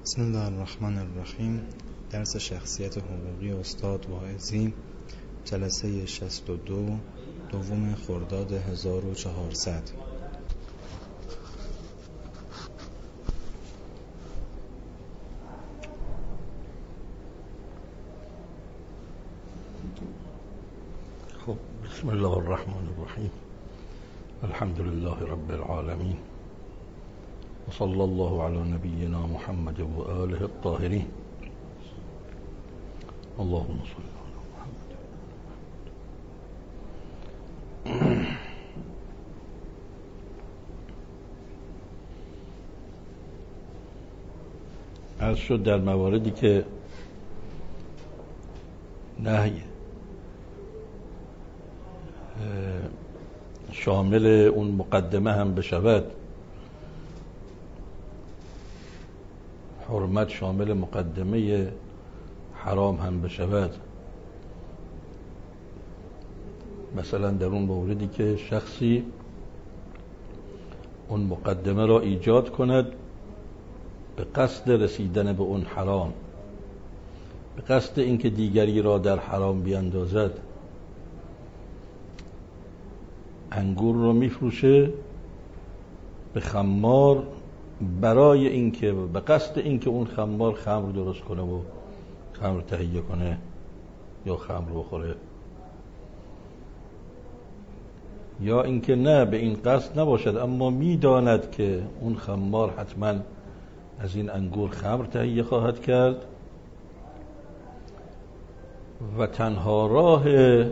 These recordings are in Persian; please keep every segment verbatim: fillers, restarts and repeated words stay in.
بسم الله الرحمن الرحیم. درس شخصیت حقوقی استاد واعظی، جلسه شصت و دو، دوم خرداد هزار و چهارصد. خب، بسم الله الرحمن الرحیم. الحمد لله رب العالمین و صلی الله علی نبینا محمد و آله الطاهرین. اللهم صل علی محمد. عرض شد در مواردی که نهی شامل اون مقدمه هم بشود، حرمت شامل مقدمه حرام هم بشود. مثلا در اون موردی که شخصی اون مقدمه را ایجاد کند به قصد رسیدن به اون حرام، به قصد اینکه دیگری را در حرام بیندازد. انگور رو میفروشه به خمار برای اینکه به قصد اینکه اون خمار خمر درست کنه و خمر تهیه کنه یا خمر بخوره، یا اینکه نه به این قصد نباشد اما میداند که اون خمار حتما از این انگور خمر تهیه خواهد کرد و تنها راه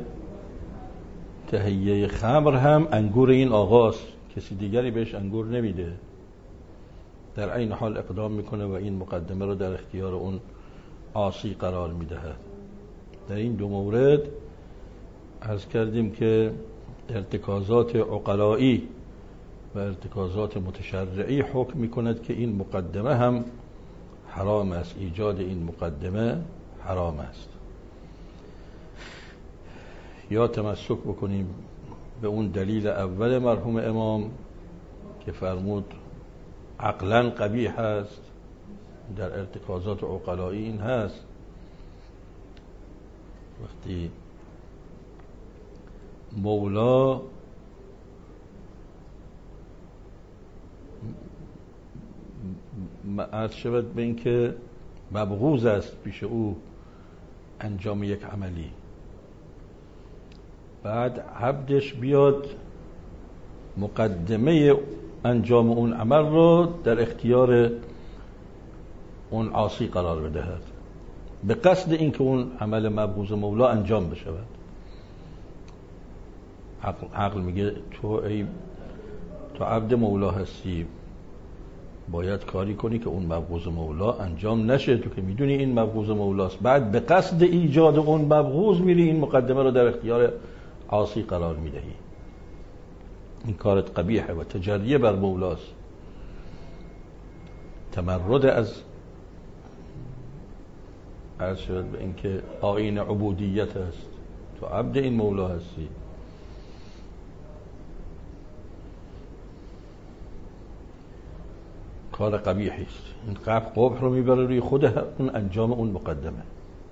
تهیه خمر هم انگور این آقاست، کسی دیگری بهش انگور نمیده. در این حال اقدام میکنه و این مقدمه رو در اختیار اون عاصی قرار میدهد. در این دو مورد عرض کردیم که ارتکازات عقلایی و ارتکازات متشرعی حکم میکند که این مقدمه هم حرام است، ایجاد این مقدمه حرام است. یا تمسک بکنیم به اون دلیل اول مرحوم امام که فرمود عقلاً قبیح است، در ارتکازات عقلایی این هست. وقتی مولا عرض شود به این که مبغوض است پیش او انجام یک عملی، بعد عبدش بیاد مقدمه انجام اون عمل رو در اختیار اون عاصی قرار بدهد به قصد اینکه اون عمل مبغوض مولا انجام بشود. عقل, عقل میگه تو ای تو عبد مولا هستی، باید کاری کنی که اون مبغوض مولا انجام نشه، تو که میدونی این مبغوض مولاست. بعد به قصد ایجاد اون مبغوض میری این مقدمه رو در اختیار عاصی قرار میدهی. این کارت قبیحه و تجریه بر مولاست، تمرد از عرض شد به اینکه آیین عبودیت است، تو عبد این مولا هستی. کار قبیحی است. این قبح رو میبره روی خود اون انجام اون مقدمه.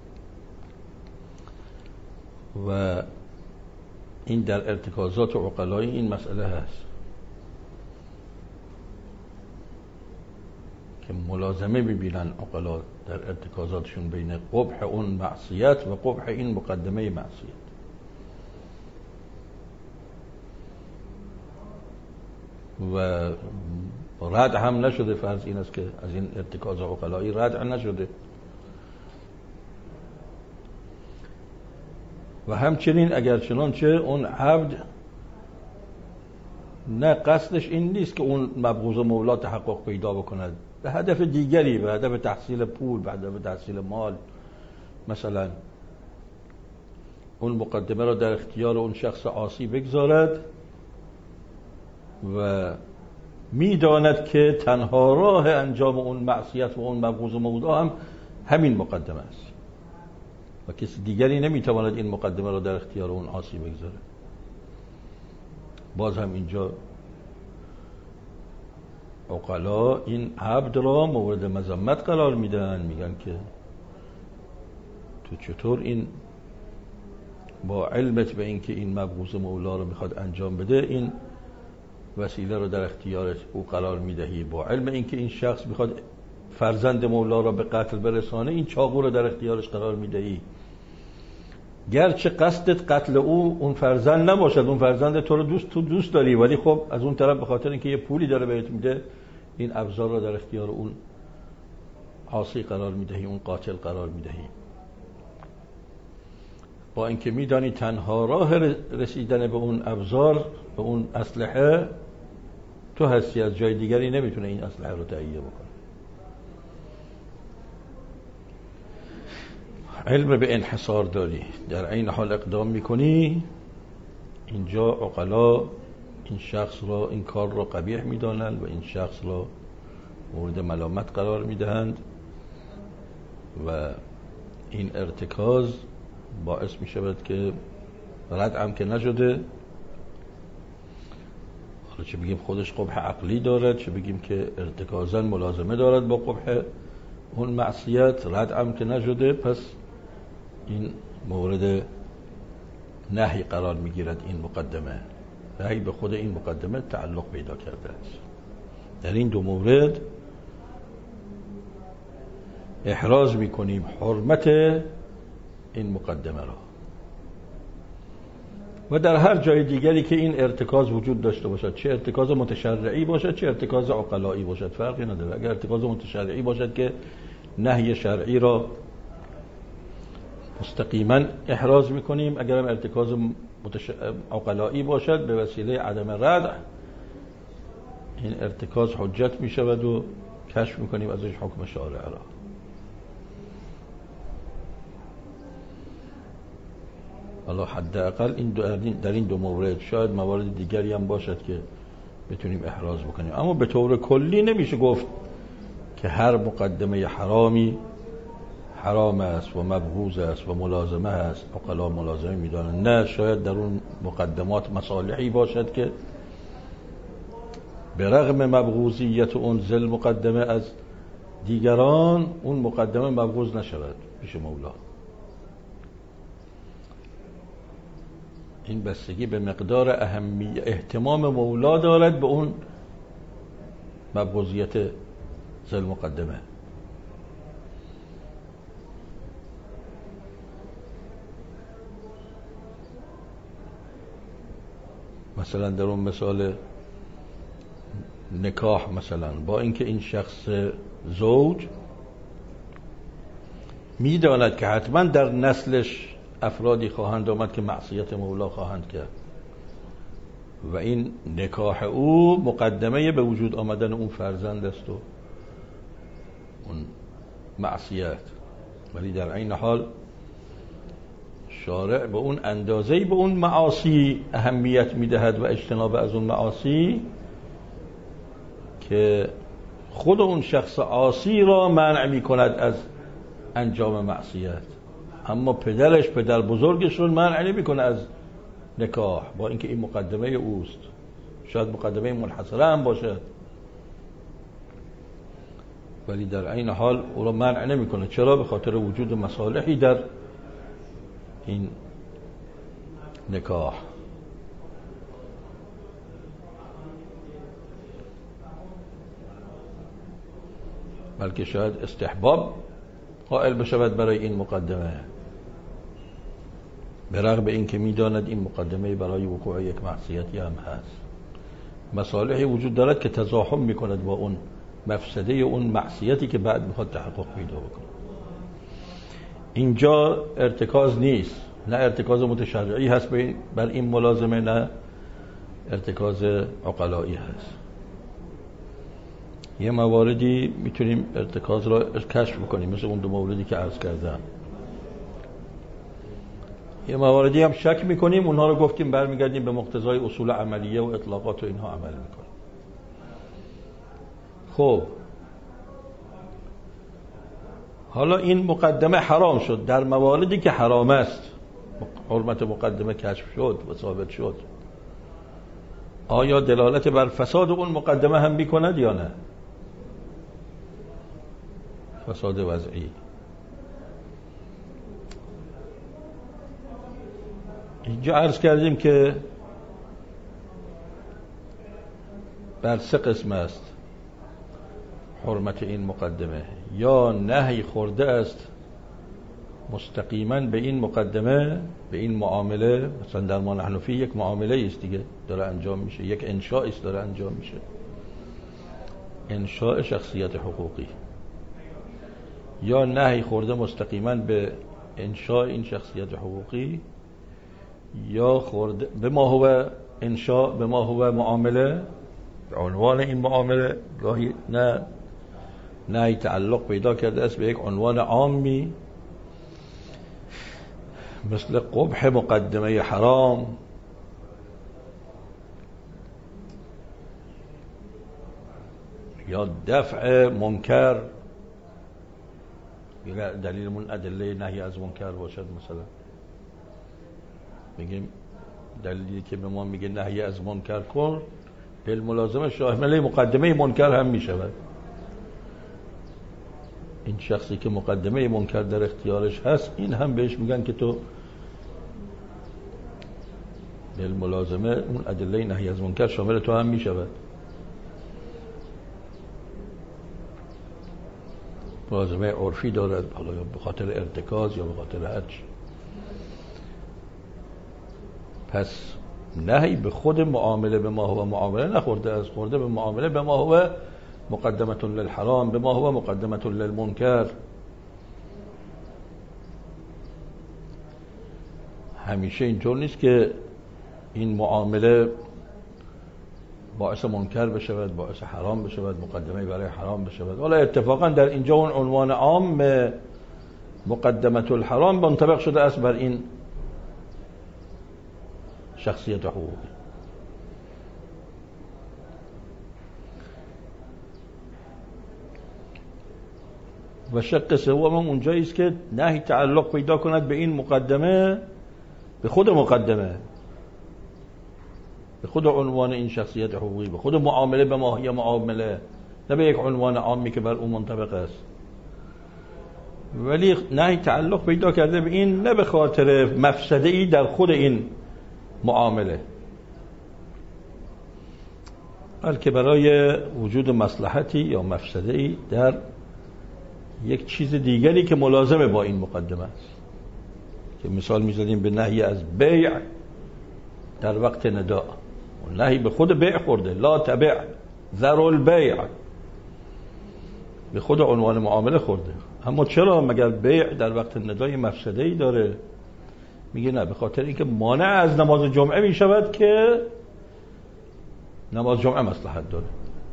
و این در ارتکازات عقلایی این مسئله هست که ملازمه ببینن عقلا در ارتکازاتشون بین قبح اون معصیت و قبح این مقدمه معصیت. و رد هم نشده، فرض این است که از این ارتکاز عقلایی رد نشده. و همچنین اگر چنانچه اون عبد نه قصدش این نیست که اون مبغوض مولا تحقق پیدا بکند، به هدف دیگری، به هدف تحصیل پول، به هدف تحصیل مال مثلا، اون مقدمه را در اختیار اون شخص عاصی بگذارد و میداند که تنها راه انجام اون معصیت و اون مبغوض مولا هم همین مقدمه است و کسی دیگری نمیتواند این مقدمه را در اختیار اون عاصی بگذاره. باز هم اینجا عقلا این عبد را مورد مذمت قرار میدن، میگن که تو چطور این با علمت به این که این مبغوض مولا رو میخواد انجام بده این وسیله رو در اختیارت او قرار میدهی، با علم این که این شخص میخواد فرزند مولا را به قتل برسانه این چاقو رو در اختیارش قرار میدهی، گرچه قصدت قتل او اون فرزند نباشد، اون فرزند تو رو دوست تو دوست داری، ولی خب از اون طرف به خاطر اینکه یه پولی داره بهت میده این ابزار رو در اختیار اون عاصی قرار میدهی، اون قاتل قرار میدهی، با اینکه میدانی تنها راه رسیدن به اون ابزار، به اون اسلحه، تو هستی، از جای دیگری نمیتونه این اسلحه رو تهیه بکنه. علم به انحصار داری، در عین حال اقدام میکنی، اینجا عقلا این شخص را، این کار را قبیح میدانند و این شخص را مورد ملامت قرار میدهند و این ارتکاز باعث میشود که ردعم که نشده، حالا چه بگیم خودش قبح عقلی دارد، چه بگیم که ارتکازاً ملازمه دارد با قبح اون معصیت، ردعم که نشده، پس این مورد نهی قرار میگیرد. این مقدمه نهی به خود این مقدمه تعلق پیدا کرده است. در این دو مورد احراز میکنیم حرمت این مقدمه را و در هر جای دیگری که این ارتکاز وجود داشته باشد، چه ارتکاز متشرعی باشد چه ارتکاز عقلایی باشد، فرقی نداره. اگر ارتکاز متشرعی باشد که نهی شرعی را مستقیما احراز میکنیم، اگر هم ارتکاز متش... عقلایی باشد به وسیله عدم ردع این ارتکاز حجت میشود و کشف میکنیم ازش حکم شارع را. حالا حداقل این دو در این دو مورد، شاید موارد دیگری هم باشد که بتونیم احراز بکنیم، اما به طور کلی نمیشه گفت که هر مقدمه حرامی حرام است و مبغوض است و ملازمه است، عقلا ملازمه میدانند. نه، شاید در اون مقدمات مصالحی باشد که به رغم مبغوضیت اون ذل مقدمه از دیگران، اون مقدمه مبغوض نشود پیش مولا. این بستگی به مقدار اهمیت اهتمام مولا دارد به اون مبغوضیت ذل مقدمه. مثلا در اون مثال نکاح، مثلا با اینکه این شخص زوج میداند که حتما در نسلش افرادی خواهند آمد که معصیت مولا خواهند کرد و این نکاح او مقدمه به وجود آمدن اون فرزند است و اون معصیت، ولی در عین حال شارع به اون اندازه‌ای به اون معاصی اهمیت میدهد و اجتناب از اون معاصی که خود اون شخص عاصی را منع میکند از انجام معصیت، اما پدرش، پدر بزرگش رو منع نمیکنه از نکاح، با اینکه این مقدمه اوست، شاید مقدمه منحصره هم باشد، ولی در عین حال او را منع نمیکنه. چرا؟ به خاطر وجود مصالحی در این نکاح. بلکه شاید استحباب قائل بشود برای این مقدمه، به رغم این که میداند این مقدمه برای وقوع یک معصیتی هم هست. مصالحی وجود دارد که تزاحم میکند با اون مفسده اون معصیتی که بعد میخواد تحقق پیدا بکنه. اینجا ارتکاز نیست، نه ارتکاز متشرعی هست بر این ملازمه، نه ارتکاز عقلایی هست. یه مواردی میتونیم ارتکاز را کشف بکنیم، مثل اون دو موردی که عرض کردم. یه مواردی هم شک میکنیم، اونها رو گفتیم برمیگردیم به مقتضای اصول عملیه و اطلاقات و اینها عمل میکنیم. خب حالا این مقدمه حرام شد، در مواردی که حرام است حرمت مقدمه کشف شد و ثابت شد، آیا دلالت بر فساد اون مقدمه هم میکند یا نه؟ فساد وضعی. اینجا عرض کردیم که بر سه قسم است حرمت این مقدمه. یا نهی خورده است مستقیما به این مقدمه، به این معامله، مثلا در ما نحن فی یک معامله است دیگه داره انجام میشه، یک انشاء است داره انجام میشه، انشاء شخصیت حقوقی. یا نهی خورده مستقیما به انشاء این شخصیت حقوقی، یا خورده به ما هو انشاء، به ما هو معامله، به عنوان این معامله. گاهی نه نهی تعلق پیدا کرده است به یک عنوان عامی، مثل قبح مقدمه حرام، یا دفع منکر، دلیل من ادله نهی از منکر باشد. مثلا میگیم دلیلی که به ما میگه نهی از منکر کن، بالملازمه شامل مقدمه منکر هم میشود. این شخصی که مقدمه منکر در اختیارش هست، این هم بهش میگن که تو بالملازمه اون ادله نهی از منکر شامل تو هم میشود. ملازمه عرفی دارد، حالا یا به خاطر ارتکاز یا به خاطر هر چی. پس نهی به خود معامله به ما هو معامله نخورده است، خورده به معامله به ما هو مقدمة للحرام، به ما هو مقدمة للمنکر. همیشه اینطور نیست که این معامله باعث منکر بشود، باعث حرام بشود، مقدمه برای حرام بشود. ولی اتفاقا در اینجا اون عنوان عام مقدمة الحرام منطبق شده است بر این شخصیت حقوقی. و شق سوم هم اونجایی است که نهی تعلق پیدا کند به این مقدمه، به خود مقدمه، به خود عنوان این شخصیت حقوقی، به خود معامله به ماهی معامله، نه به یک عنوان عامی که بر اون منطبق است. ولی نهی تعلق پیدا کرده به این نه به خاطر مفسده‌ای در خود این معامله، بلکه برای وجود مصلحتی یا مفسده‌ای در یک چیز دیگری که ملازمه با این مقدمه است. که مثال می‌زدیم به نهی از بیع در وقت نداء، و نهی به خود بیع خورده، لا تبع ذر البیع، به خود عنوان معامله خورده. اما چرا؟ مگر بیع در وقت نداء مفسده‌ای داره؟ میگه نه، به خاطر اینکه مانع از نماز جمعه میشود که نماز جمعه مصلحت داره،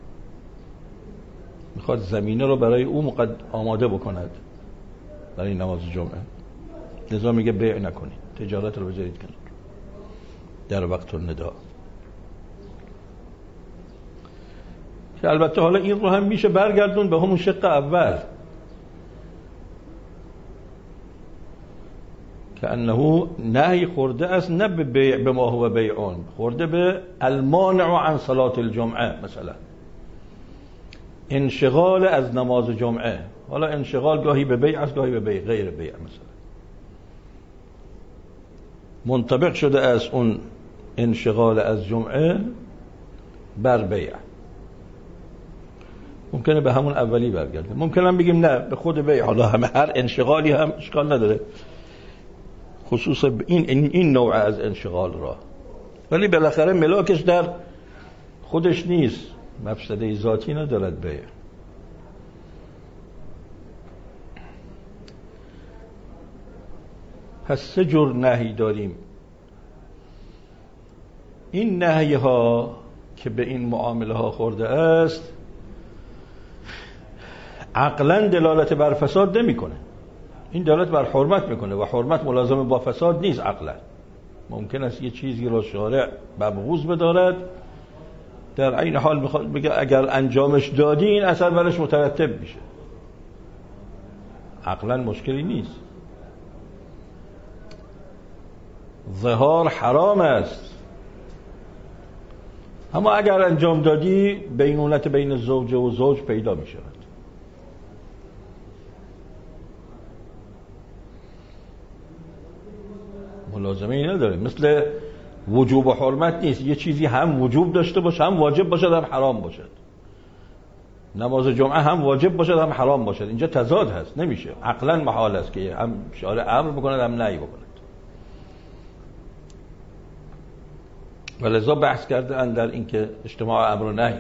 میخواد زمینه رو برای او مقد... آماده بکند برای نماز جمعه. لذا میگه بیع نکنید، تجارت رو بذارید کنید در وقت النداء. که البته حالا این رو هم میشه برگردون به همون شق اول که انه نهی خورده است نه به بیع به ما هو بیعون، خورده به المانع عن صلاة الجمعه، مثلا انشغال از نماز جمعه. حالا انشغال گاهی به بیع است، گاهی به بیع غیر بیع. مثلا منطبق شده از اون انشغال از جمعه بر بیع. ممکنه به همون اولی برگرده، ممکنه هم بگیم نه به خود بیع. حالا همه هر انشغالی هم اشکال نداره، خصوصا این این, این نوع از انشغال را، ولی بالاخره ملاکش در خودش نیست، مفسده ذاتی ندارد بیع. پس سه جور نهی داریم. این نهی ها که به این معامله ها خورده است عقلا دلالت بر فساد نمی کنه، این دلالت بر حرمت میکنه و حرمت ملازم با فساد نیست. عقلا ممکن است یه چیزی را شارع مبغوض بدارد، در عین حال میخواد بگه اگر انجامش دادی این اثر برش مترتب میشه. عقلا مشکلی نیست. ظهار حرام است، اما اگر انجام دادی بینونت بین زوج و زوج پیدا می شود. ملازمه ای نداره، مثل وجوب و حرمت نیست. یه چیزی هم وجوب داشته باشه، هم واجب باشد، هم حرام باشد. نماز جمعه هم واجب باشد، هم حرام باشد. اینجا تضاد هست، نمیشه. عقلا محال است که هم شارع امر بکند هم نهی بکند. ولذا بحث کرده اند در این که اجتماع امر و نهی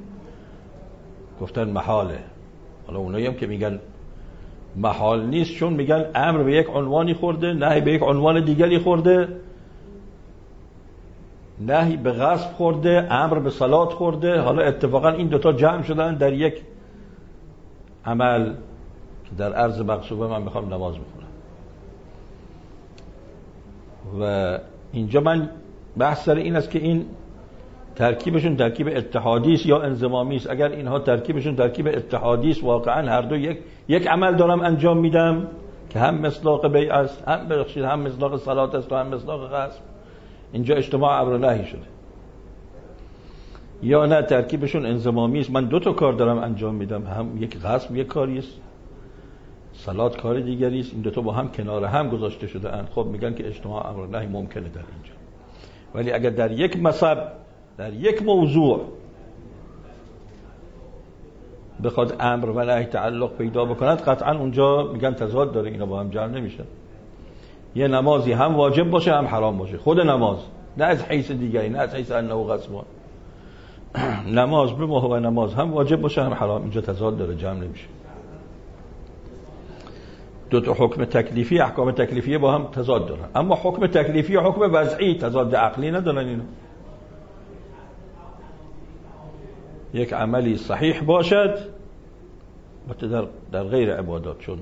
گفتن محاله. حالا اونایی هم که میگن محال نیست چون میگن امر به یک عنوانی خورده، نهی به یک عنوان دیگری خورده، نهی به غصب خورده، امر به صلات خورده. حالا اتفاقا این دوتا جمع شدن در یک عمل که در عرض مقصوبه من میخوام نماز بخونم. و اینجا من بحث سر این است که این ترکیبشون ترکیب اتحادی است یا انضمامی است. اگر اینها ترکیبشون ترکیب اتحادی است، واقعا هر دو یک یک عمل دارم انجام میدم که هم مصداق بیع است، هم بخشید هم مصداق صلات است و هم مصداق غصب، اینجا اجتماع امر و نهی شده. یا نه ترکیبشون انضمامی است، من دو تا کار دارم انجام میدم، هم یک غصب یک کاری است، صلات کار دیگری است، این دو تا با هم کنار هم گذاشته شده اند. خب میگن که اجتماع امر و نهی ممکنه در اینجا. ولی اگر در یک مصب، در یک موضوع بخواد امر و نهی تعلق پیدا بکند، قطعا اونجا میگن تضاد داره، اینا با هم جمع نمیشن. یه نمازی هم واجب باشه هم حرام باشه، خود نماز، نه از حیث دیگری، نه از حیث انه غصب. نماز به موقع نماز هم واجب باشه هم حرام، اینجا تضاد داره، جمع نمیشه. دو تا حکم تکلیفی، احکام تکلیفی با هم تضاد دارن، اما حکم تکلیفی و حکم وضعی تضاد عقلی ندارن. اینا یک عملی صحیح باشد در در غیر عبادات، چون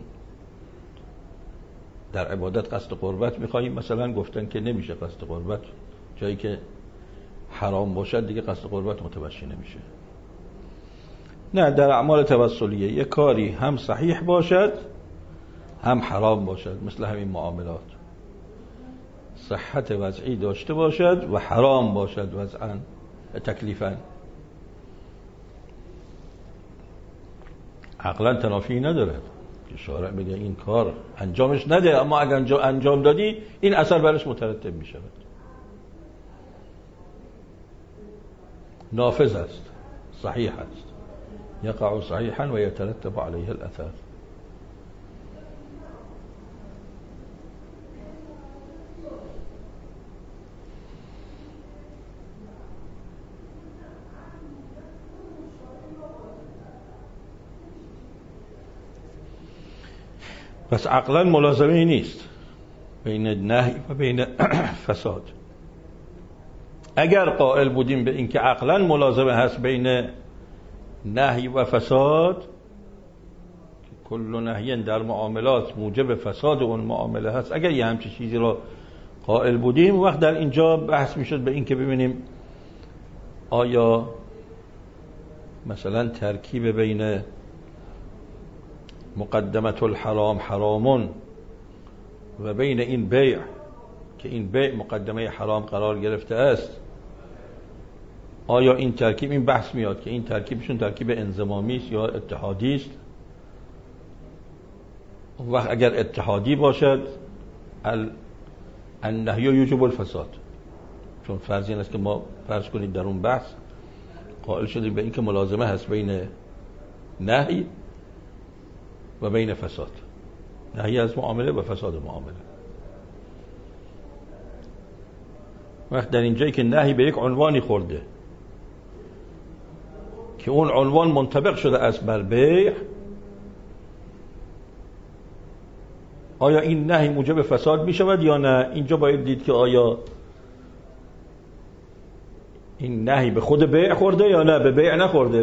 در عبادت قصد قربت می‌خوایم، مثلا گفتن که نمیشه قصد قربت، جایی که حرام باشد دیگه قصد قربت متوجه نمیشه. نه، در اعمال توسلیه یک کاری هم صحیح باشد هم حرام باشد، مثل همین معاملات صحت وضعی داشته باشد و حرام باشد وضعاً تکلیفاً، عقلا تنافی نداره که شارع بگه این کار انجامش نده، اما اگر انجام دادی این اثر برش مترتب می شود، نافذ است، صحیح است، یقع صحیحا و یترتب علیه الاثر. پس عقلا ملازمه نیست بین نهی و بین فساد. اگر قائل بودیم به اینکه عقلا ملازمه هست بین نهی و فساد، کل نهی در معاملات موجب فساد اون معامله هست، اگر یه همچین چیزی رو قائل بودیم، وقت در اینجا بحث میشد به اینکه ببینیم آیا مثلا ترکیب بین مقدمت الحرام حرامون و بین این بیع که این بیع مقدمه حرام قرار گرفته است، آیا این ترکیب، این بحث میاد که این ترکیبشون ترکیب انضمامی است یا اتحادی است. و اگر اتحادی باشد النهی یوجب الفساد، چون فرض این است که ما فرض کنید در اون بحث قائل شدیم به اینکه ملازمه هست بین نهی و بین فساد، نهی از معامله و فساد معامله. وقت در اینجایی که نهی به یک عنوانی خورده که اون عنوان منطبق شده است بر بیع، آیا این نهی موجب فساد می شود یا نه؟ اینجا باید دید که آیا این نهی به خود بیع خورده یا نه به بیع نخورده.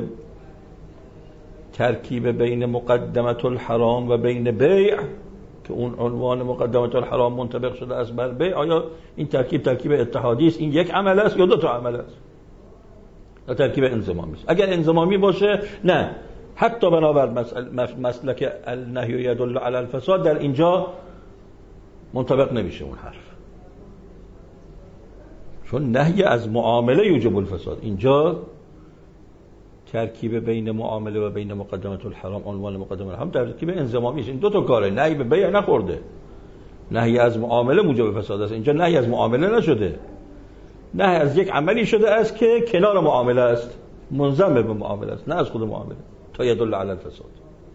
ترکیب بین مقدمت الحرام و بین بیع که اون عنوان مقدمت الحرام منطبق شده است بر بیع، آیا این ترکیب ترکیب اتحادی است، این یک عمل است یا دو تا عمل است، یا ترکیب انضمامی است؟ اگر انضمامی باشه نه، حتی بنابر مسلک النهی یدل علی الفساد در اینجا منطبق نمیشه اون حرف، چون نهی از معامله یوجب الفساد. اینجا ترکیب بین معامله و بین مقدمه الحرام، عنوان مقدمه الحرام ترکیب انضمامی است. این دو تا کاره. نهی به بیع نخورده، نهی از معامله موجب فساد است. اینجا نهی از معامله نشده، نهی از یک عملی شده است که کنار معامله است، منضم به معامله است، نه از خود معامله، تا یدل علی الفساد.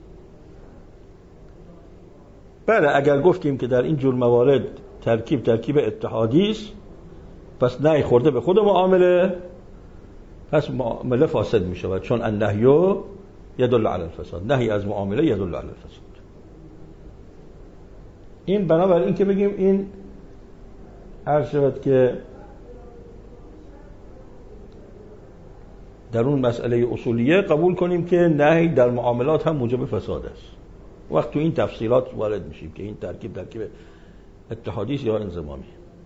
بله اگر گفتیم که در این جور موارد ترکیب ترکیب اتحادی است، پس نهی خورده به خود معامله، پس معامله فاسد می شود، چون النهی یدل علی الفساد، نهی از معامله یدل علی الفساد. این بنابراین این که بگیم این عرض شود که در اون مسئله اصولیه قبول کنیم که نهی در معاملات هم موجب فساد است. وقت تو این تفصیلات وارد میشیم که این ترکیب ترکیب اتحادی است یا انضمامی.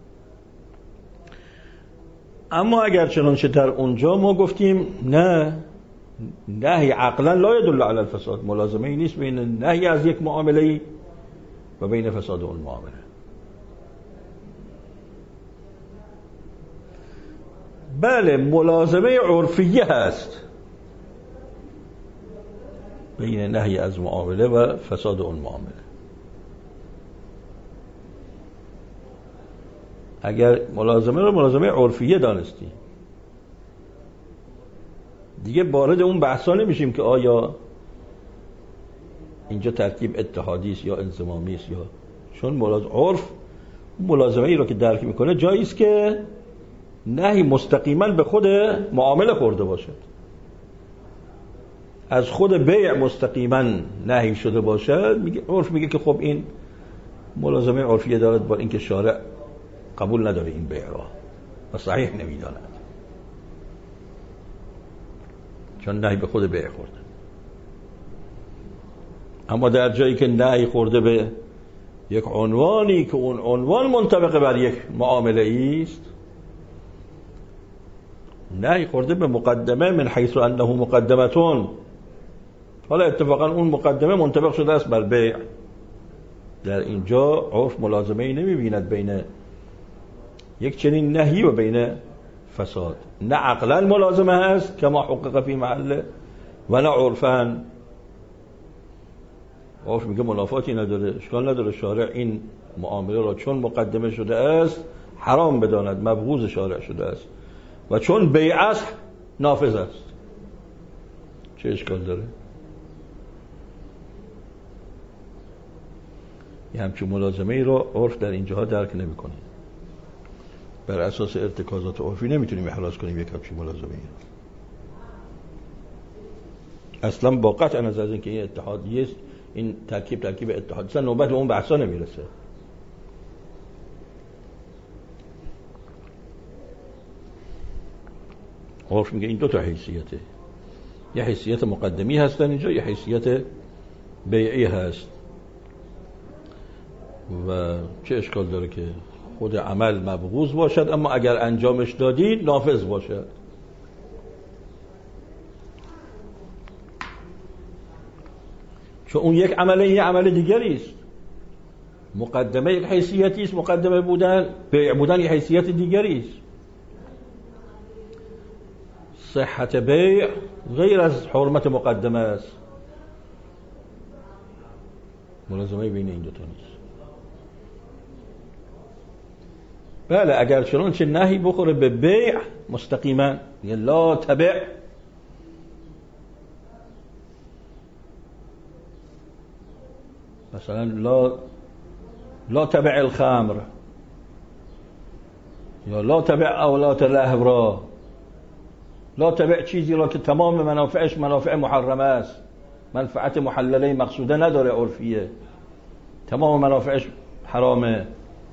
اما اگر چنانچه در اونجا ما گفتیم نه، نهی عقلا لا يدل علی الفساد، ملازمه ای نیست بین نهی از یک معامله و بین فساد اون معامله. بله ملازمه عرفیه هست بین نهی از معامله و فساد اون معامله. اگر ملازمه رو ملازمه عرفیه دانستی، دیگه وارد اون بحثا نمیشیم که آیا اینجا ترکیب اتحادی است یا انضمامی است، یا چون ملازم عرف ملازمه ای رو که درک میکنه جایی است که نهی مستقیما به خود معامله خورده باشد، از خود بیع مستقیما نهی شده باشد، میگه عرف میگه که خب این ملازمه عرفیه دارد با اینکه شارع قبول نداره این بیع را و صحیح نمیداند، چون نهی به خود بیع خورده. اما در جایی که نهی خورده به یک عنوانی که اون عنوان منطبق بر یک معامله است، نهی خورده به مقدمه من حیث انه مقدمتون، حالا اتفاقا اون مقدمه منطبق شده است بر بیع، در اینجا عرف ملازمه ای نمی بیند بین یک چنین نهی و بین فساد. نه عقلا ملازمه هست که ما حقق فی محله و نه عرفا. عرف میگه منافاتی نداره، اشکال نداره شارع این معامله را چون مقدمه شده است حرام بداند، مبغوض شارع شده است، و چون بیع است نافذ است. چه اشکال داره؟ یه همچون ملازمه ای رو عرف در اینجاها درک نمی کنه. بر اساس ارتکازات عرفی نمیتونیم احراز کنیم یک همچین ملازمه ای. اصلا با قطع نظر از اینکه این اتحادیه است، این ترکیب ترکیب اتحادی است، نوبت به اون بحثا نمیرسه. عرف میگه این دو تا حیثیته، یه حیثیت مقدمی هستن اینجا، یه حیثیت بیعی هست. و چه اشکال داره که خود عمل مبغوض باشد اما اگر انجامش دادی نافذ باشد. چون اون یک عمله یه عمل دیگری است. مقدمه یک حیثیتی است، مقدمه بودن بیع بودن یک حیثیت دیگری است. صحت بیع غیر از حرمت مقدمه است. ملازمه بین این دو تا نیست. بله اگر چنانچه نهی بخوره به بیع مستقیما، یعنی لا تبع، مثلا لا لا تبع الخمر یا لا تبع اولات لهو را، لا تبع چیزی را که تمام منافعش منافع محرمه است، منفعت محلله مقصوده نداره عرفیه، تمام منافعش حرامه،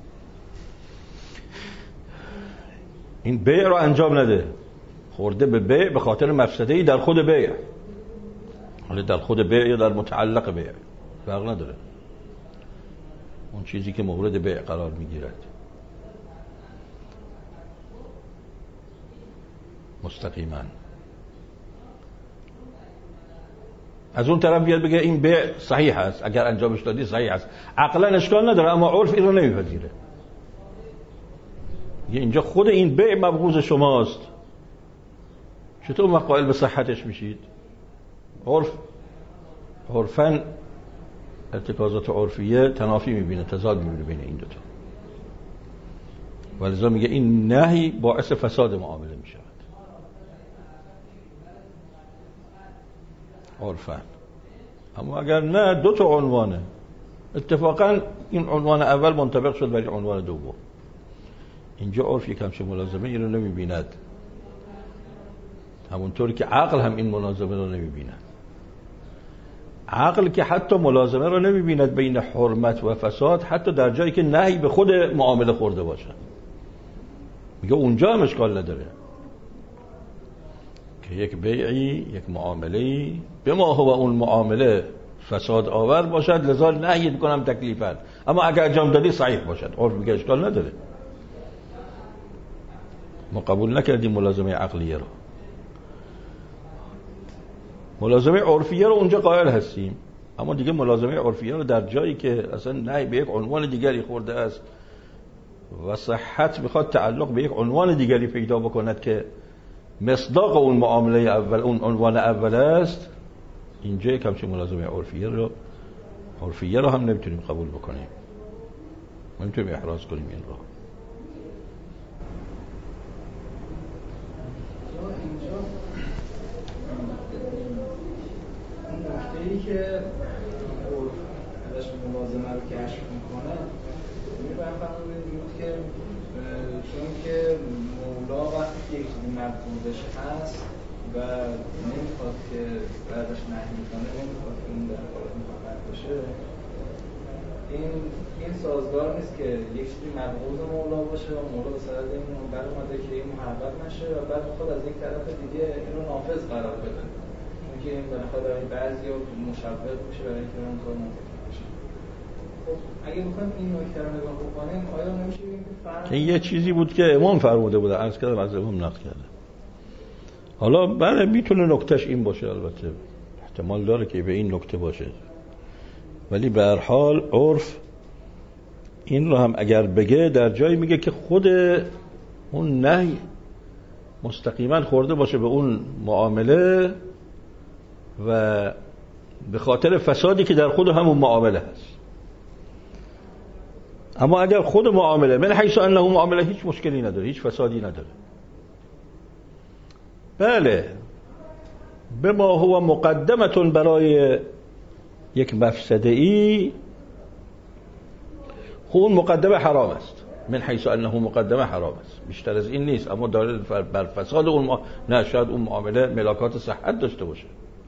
این بیع رو انجام نده، خورده به بیع به خاطر مفسده‌ای در خود بیع، حالا در خود بیع یا در متعلق بیع فرق نداره، اون چیزی که مورد بیع قرار میگیرد مستقیما. از اون طرف بیاد بگه این بیع صحیح است، اگر انجامش دادی صحیح است، عقلا اشکال نداره، اما عرف این رو نمیپذیره. اینجا خود این بیع مبغوض شماست، چطور ما قائل به صحتش میشید؟ عرف عرفاً ارتکازات عرفیه تنافی میبینه، تضاد میبینه بین این دوتا، ولذا میگه این نهی باعث فساد معامله میشود عرفاً. اما اگر نه، دو تا عنوانه، اتفاقاً این عنوان اول منطبق شد برای عنوان دوم. اینجا عرف یک همچه ملازمه این رو نمیبیند، همونطوری که عقل هم این ملازمه رو نمیبیند. عقل که حتی ملازمه رو نمیبیند بین حرمت و فساد، حتی در جایی که نهی به خود معامله خورده باشه، میگه اونجا هم اشکال نداره که یک بیعی، یک معامله‌ای به ما هو اون معامله فساد آور باشد، لذا نهی میکنم تکلیفاً، اما اگر انجام دادی صحیح باشد. عرف میگه اشکال نداره. ما قبول نکردیم ملازمه عقلیه رو، ملازمه عرفیه رو اونجا قائل هستیم، اما دیگه ملازمه عرفیه رو در جایی که اصلا نهی به یک عنوان دیگری خورده است و صحت میخواد تعلق به یک عنوان دیگری پیدا بکند که مصداق اون معامله اول، اون عنوان اول است، اینجا یک همچین ملازمه عرفیه رو عرفیه رو هم نمیتونیم قبول بکنیم، نمیتونیم احراز کنیم این رو. این که عرف ازش ملازمه رو کشف میکنه میفهمم بود که چون که مولا وقتی یک مبغوضش هست و نمیخواد که بعدش نهی میکنه، نمیخواد که اون در حالت مخالفت باشه، این این سازگار نیست که یک چیزی مبغوض مولا باشه و مولا به صورت این منبر اومده که این محبت نشه و بعد خود از یک طرف دیگه اینو نافذ قرار بده، که این بالاخره برای بعضیا مشوق میشه برای اینکه اون کار نافذ بشه. خب اگه بخوایم این نکته رو نگاه بکنیم، آیا نمیشه بگیم که فرق این یه چیزی بود که امام فرموده بود، عرض کردم از امام نقل کرده. حالا بله میتونه نکتهش این باشه، البته احتمال داره که به این نکته باشه، ولی به هر حال عرف این رو هم اگر بگه در جایی میگه که خود اون نهی مستقیما خورده باشه به اون معامله و به خاطر فسادی که در خود همون معامله هست. اما اگر خود معامله من حیث انه معامله هیچ مشکلی نداره، هیچ فسادی نداره، بله به ما هو مقدمتون برای یک مفسده ای، اون مقدمه حرام است، من حیث انه مقدمه حرام است، بیشتر از این نیست، اما داره بر فساد اون ما... نه شاید اون معامله ملاکات صحت داشته باشه،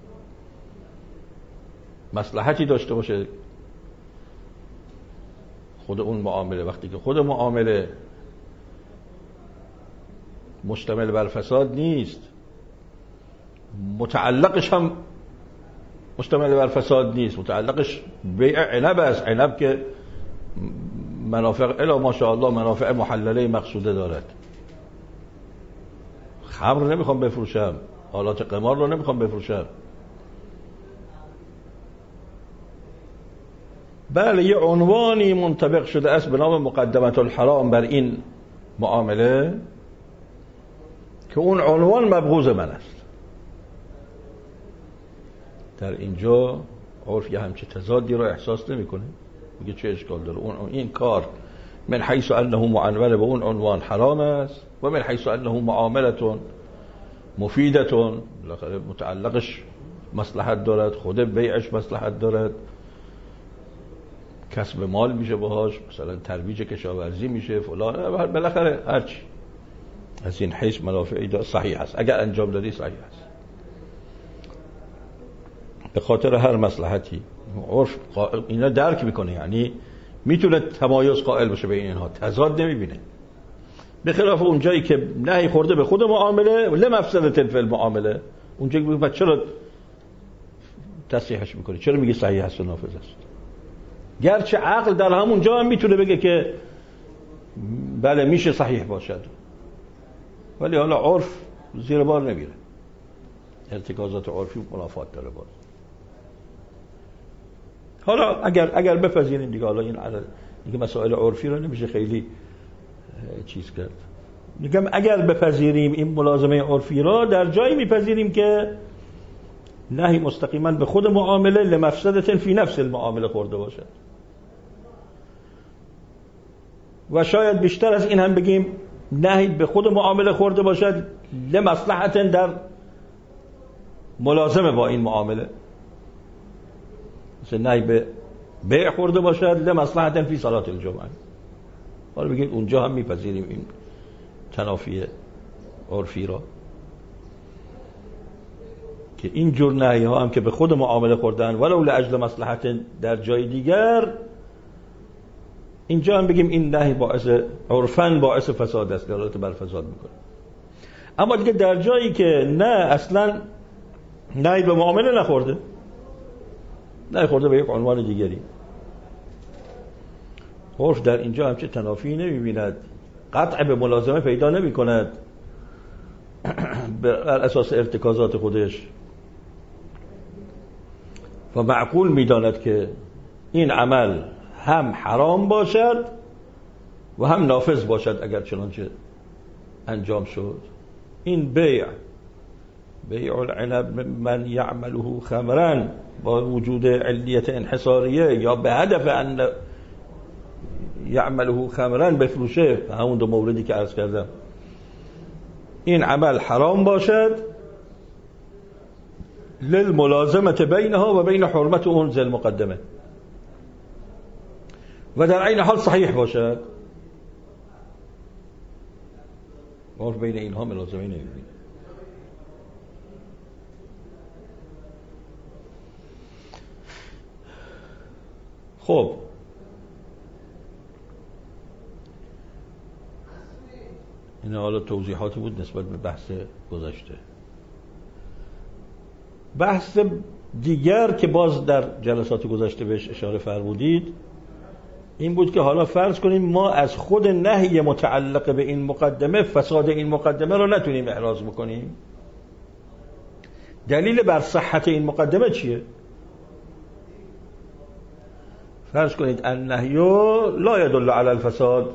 مصلحتی داشته باشه خود اون معامله. وقتی که خود معامله مشتمل بر فساد نیست، متعلقش هم مشتمل بر فساد نیست، متعلقش بیع عنب است، عنب که منافع الا ماشاءالله منافع محلله مقصوده دارد. خمر نمیخوام بفروشم، آلات قمار رو نمیخوام بفروشم، بله یه عنوانی منطبق شده است به نام مقدمت الحرام بر این معامله که اون عنوان مبغوض من است. در اینجا عرف یه همچه تضادی رو احساس نمیکنه، میگه چه اشکال داره، اون این کار من حیث انه معنون به اون عنوان حرام است و من حیث انه معاملتون مفیدتون، بالاخره متعلقش مصلحت دارد، خود بیعش مصلحت دارد، کسب مال میشه باهاش، مثلا ترویج کشاورزی میشه فلان، بالاخره هرچی از این حیث منافعی داره، صحیح است، اگر انجام دادی صحیح است به خاطر هر مصلحتی. عرف اینا درک میکنه، یعنی میتونه تمایز قائل بشه بین اینها، تضاد نمیبینه، به خلاف اون جایی که نهی خورده به خود معامله لمفسدة فی المعامله، اونجا که میگه چرا تصحیحش میکنی، چرا میگی صحیح است و نافذ است، گرچه عقل در همون جا هم میتونه بگه که بله میشه صحیح باشد، ولی حالا عرف زیر بار نمیره، ارتکازات عرفی منافات داره باز. حالا اگر اگر بپذیریم دیگه، حالا این دیگه مسائل عرفی رو نمیشه خیلی چیز کرد، میگم اگر بپذیریم این ملازمه عرفی را، در جایی میپذیریم که نهی مستقیما به خود معامله لمفسدة فی نفس المعامله خورده باشد، و شاید بیشتر از این هم بگیم نهی به خود معامله خورده باشد لمصلحت در ملازمه با این معامله، مثل نهی به بیع خورده باشد لمصلحت فی صلاة الجمعه. حالا بگید اونجا هم میپذیریم این تنافی عرفی را، که این جور نهی ها هم که به خود معامله خوردن ولو لاجل مصلحت در جای دیگر، اینجا هم بگیم این نهی باعث عرفاً باعث فساد است، دلالت بر فساد میکنه. اما دیگه در جایی که نه اصلا نهی به معامله نخورده، نهی خورده به یک عنوان دیگری، عرف در اینجا همچه تنافی نمیبیند، قطع به ملازمه پیدا نمی کند بر اساس ارتکازات خودش، و معقول میداند که این عمل هم حرام باشد و هم نافذ باشد اگر چنانچه انجام شد. این بیع بیع العنب من یعمله خمرا با وجود علیت انحصاریه یا به هدف ان یعمله خمرا بفروشه، همون دو موردی که عرض کردم، این عمل حرام باشد للملازمه بینها و بین حرمت اون ذی المقدمه، و در عین حال صحیح باشد. ما بین اینها ملازمه نمی‌بینیم. خب این حالا توضیحاتی بود نسبت به بحث گذشته. بحث دیگر که باز در جلسات گذشته بهش اشاره فرمودید این بود که حالا فرض کنیم ما از خود نهی متعلق به این مقدمه فساد این مقدمه رو نتونیم احراز بکنیم. دلیل بر صحت این مقدمه چیه؟ فرض کنید النهی لا يدل على الفساد،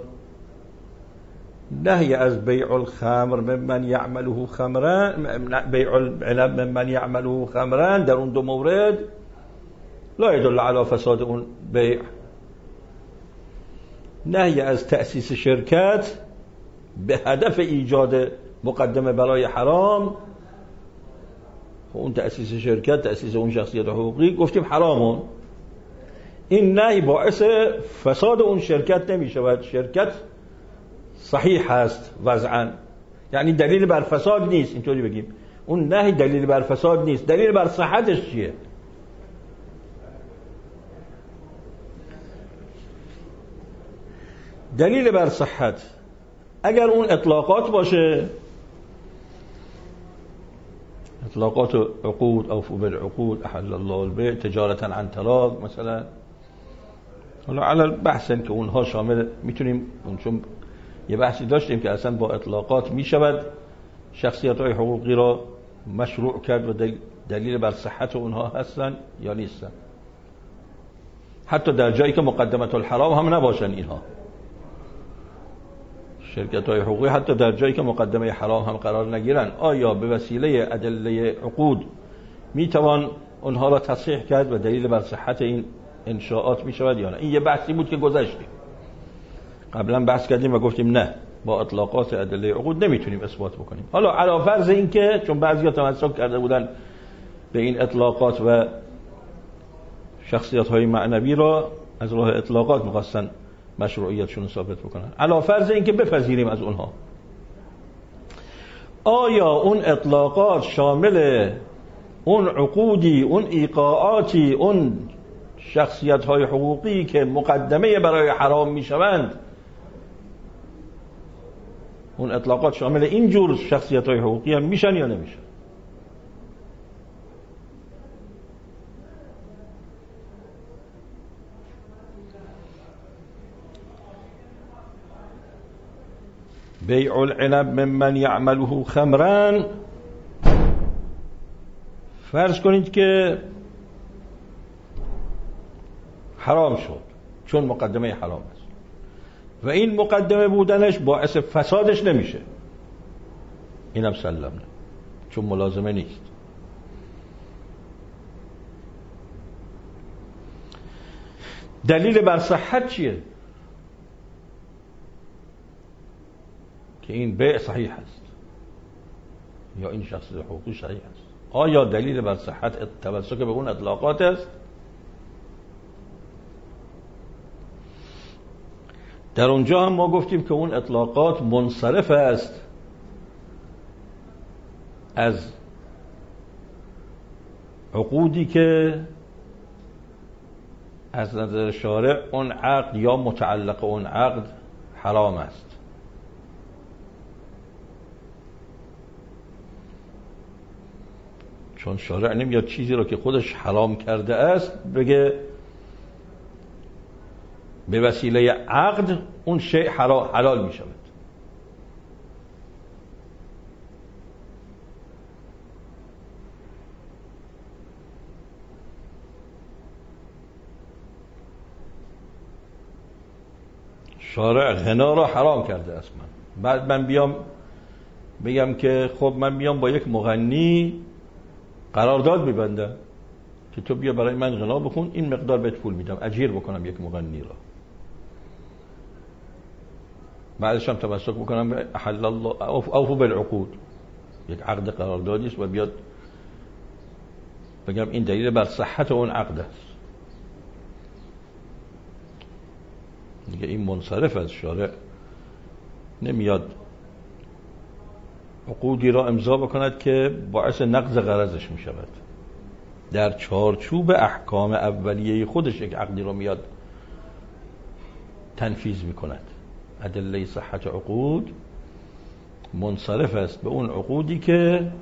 نهی از بیع الخمر ممن یعمله خمرا، بیع العنب ممن یعمله خمرا، در اون دو مورد لا يدل على فساد اون بیع. نهی از تأسیس شرکت به هدف ایجاد مقدمه برای حرام، اون تأسیس شرکت تأسیس اون شخصیت حقوقی گفتیم حرامون، این نهی باعث فساد اون شرکت نمی شود، شرکت صحیح هست وضعاً، یعنی دلیل بر فساد نیست. اینطوری بگیم اون نهی دلیل بر فساد نیست، دلیل بر صحتش چیه؟ دلیل بر صحت اگر اون اطلاقات باشه، اطلاقات عقود او بالعقود احل الله البيع تجارتا عن طلاق مثلا، حالا علی بحث که اونها شامل میتونیم، چون یه بحثی داشتیم که اصلا با اطلاقات میشود شخصیت‌های حقوقی را مشروع کرد و دلیل بر صحت اونها هستن یا نیستن، حتی در جایی که مقدمت الحرام هم نباشن اینها شرکت‌های حقوقی، حتی در جایی که مقدمه حرام هم قرار نگیرن، آیا به وسیله ادله عقود میتوان اونها را تصحیح کرد و دلیل بر صحت این انشاءات میشود یا نه؟ این یه بحثی بود که گذشتیم قبلا بحث کردیم و گفتیم نه، با اطلاقات ادله عقود نمیتونیم اثبات بکنیم. حالا علی فرض این که چون بعضیا تمسک کرده بودن به این اطلاقات و شخصیت‌های معنوی را از راه اطلاقات می‌خواستن مشروعیتشون رو ثابت بکنن، علی فرض این که بپذیریم از اونها، آیا اون اطلاقات شامل اون عقودی، اون ایقاعاتی، اون شخصیت‌های حقوقی که مقدمه برای حرام میشوند، اون اطلاقات شامل این جور شخصیت‌های حقوقی هم میشن یا نمیشن؟ بیع العنب ممن یعمله خمرا، فرض کنید که حرام شد چون مقدمه حرام است، و این مقدمه بودنش باعث فسادش نمیشه، اینم سلمه، چون ملازمه نیست. دلیل بر صحت چیه؟ که این بیع صحیح است یا این شخص حقوقی صحیح است. آیا دلیل بر صحت تمسک به اون اطلاقات است؟ در اونجا هم ما گفتیم که اون اطلاقات منصرف است از عقودی که از نظر شارع اون عقد یا متعلق اون عقد حرام است. چون شارع نمیاد چیزی رو که خودش حرام کرده است بگه به وسیله عقد اون شیء حلال می شود. شارع غنا را حرام کرده است. من بعد من بیام بگم که خب من بیام با یک مغنی قرارداد میبندم که تو بیا برای من غنا بخون، این مقدار بهت پول میدم، اجیر بکنم یک مغنی را، بعدش هم تمسک بکنم به احل الله اوفوا بالعقود، یک عقد قراردادی است و بیاد بگم این دلیل بر صحت اون عقد است. دیگه این منصرف از شارع نمیاد عقودی را امضا بکند که باعث نقض غرضش می شود. در چارچوب احکام اولیه خودش یک عقدی را میاد تنفیذ می کند. ادله صحت عقود منصرف است به اون عقودی که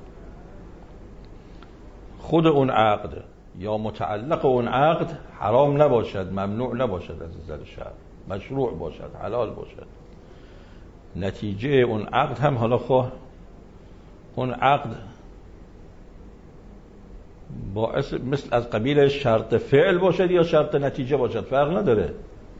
خود اون عقد یا متعلق اون عقد حرام نباشد، ممنوع نباشد از نظر شرع، مشروع باشد، حلال باشد. نتیجه اون عقد هم حالا خواه اون عقد باعث مثل از قبیل شرط فعل باشد یا شرط نتیجه باشد، فرق نداره.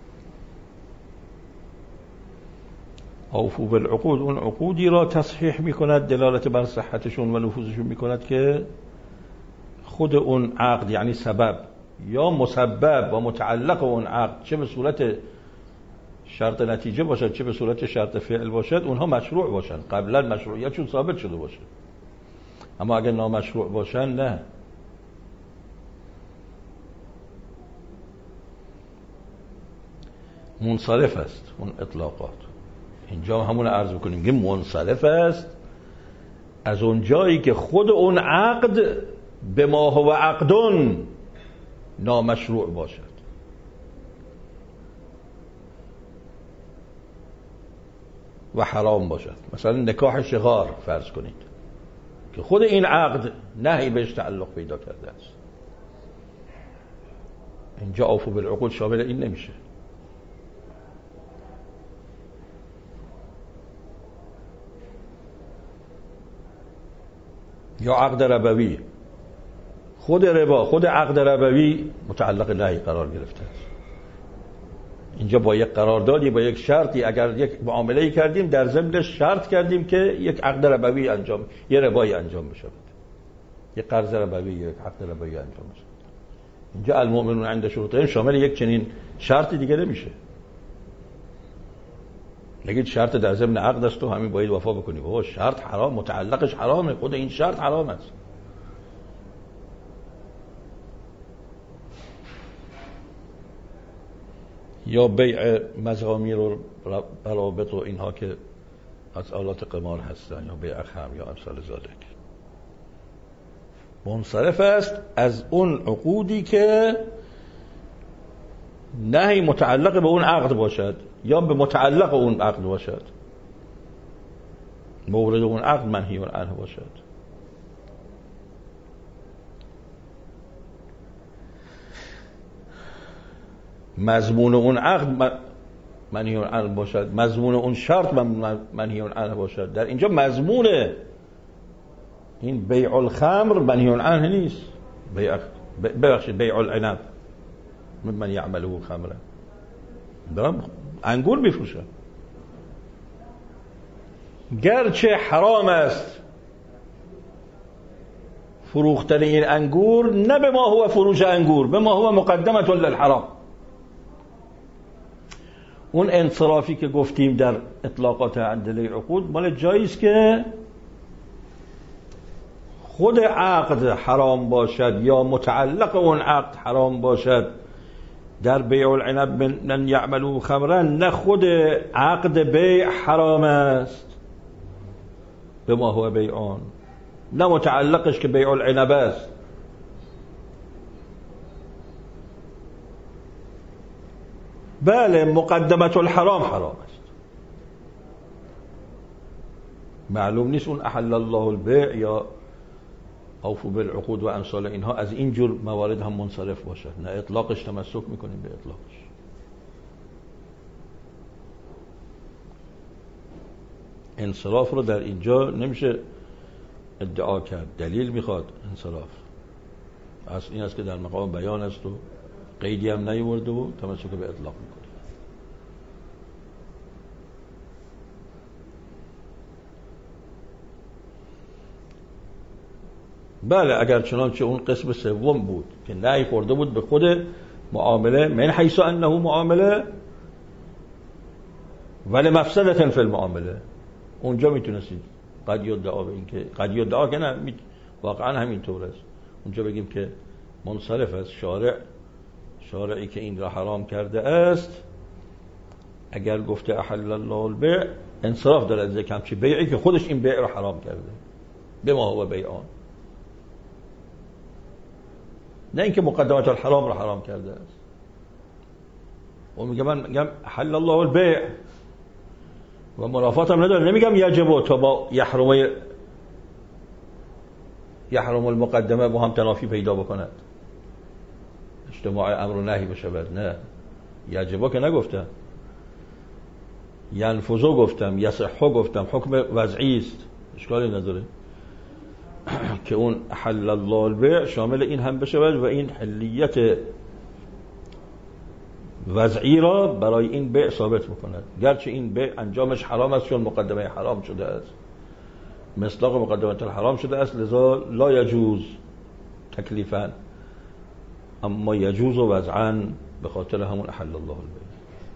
اوفوا بالعقود اون عقودی را تصحیح میکند، دلالت بر صحتشون و نفوذشون میکند که خود اون عقد یعنی سبب یا مسبب و متعلق اون عقد چه به صورت شرط نتیجه باشد چه به صورت شرط فعل باشد اونها مشروع باشن، قبلا مشروعیتشون ثابت شده باشه. اما اگر نامشروع باشن نه. منصرف است اون اطلاقات. اینجا همون عرض بکنیم که منصرف است از اون جایی که خود اون عقد به ما هو عقدون نامشروع باشد. و حرام باشد. مثلا نکاح شغار فرض کنید که خود این عقد نهی بهش تعلق پیدا کرده است، اینجا اوفوا بالعقود شامل این نمیشه. یا عقد ربوی، خود ربا خود عقد ربوی متعلق نهی قرار گرفته است. اینجا با یک قراردادی با یک شرطی اگر یک معامله‌ای کردیم در ضمنش شرط کردیم که یک عقد ربوی انجام یه ربایی انجام بشه، یک قرض ربوی یک عقد ربوی انجام بشه. اینجا المؤمنون عند شروطهم شامل یک چنین شرطی دیگه نمیشه. نگید شرط در ضمن عقد است تو همین باید وفا بکنی. بابا شرط حرام، متعلقش حرامه، خود این شرط حرام است. یا بیع مزامیر و روابط و اینها که از آلات قمار هستن، یا بیع خمر یا امثال ذالک. منصرف است از اون عقودی که نهی متعلق به اون عقد باشد یا به متعلق اون عقد باشد، مورد اون عقد منهی عنه باشد. مضمون اون عقد منهی عنه باشد، مضمون اون شرط منهی عنه باشد. در اینجا مضمون این بیع الخمر منهی عنه نیست، بیع ببخشید بیع العنب ممن یعمله خمرا، دارم انگور میفروشن. گرچه حرام است فروختن این انگور، نه به ما هو فروش انگور، به ما هو مقدمة للحرام. اون انصرافی که گفتیم در اطلاقات عدله عقود مال جایی است که خود عقد حرام باشد یا متعلق اون عقد حرام باشد. در بیع العنب من یعملوا خمرا نه خود عقد بیع حرام است به ما هو بیعان، نه متعلقش که بیع العنب است. بله مقدمة الحرام حرام است. معلوم نیست اون احل الله البیع یا اوفوا بالعقود و امثال اینها از این جور موارد هم منصرف باشد. نه اطلاقش تمسک میکنیم به اطلاقش. انصراف رو در اینجا نمیشه ادعا کرد، دلیل میخواد انصراف. اصل این است که در مقام بیان است و قیدی هم نیورده و تمسک به اطلاق میکنه. بله اگر چنانچه اون قسم سوم بود که نهی خورده بود به خود معامله، من حیث انه معامله ولی مفسدة فی المعامله، اونجا میتونستید قد یدعا به این که قد یدعا که نه واقعا همینطور است، اونجا بگیم که منصرف است. شارع شارعی که این را حرام کرده است اگر گفته احل الله البیع انصراف داره از یک همچی بیعی که خودش این بیع را حرام کرده به ما هو بیعان، نه اینکه مقدمات الحرام را حرام کرده است. و میگم من میگم حل الله البیع و منافاتم نداره، نمیگم یجب تا با یحرم یحرم المقدمه با هم تنافی پیدا بکند، اجتماع امر و نهی بشود. نه یجب که نگفتم، ینفذو گفتم، یصحو گفتم، حکم وضعی است، اشکالی نداره که اون حل الله البیع شامل این هم بشود و این حلیت وضعی را برای این بیع ثابت بکند. گرچه این بیع انجامش حرام است چون مقدمه حرام شده است، مصداق مقدمه الحرام شده است، لذا لا یجوز تکلیفاً، اما یجوز و وضعاً به خاطر همون احل الله البیع.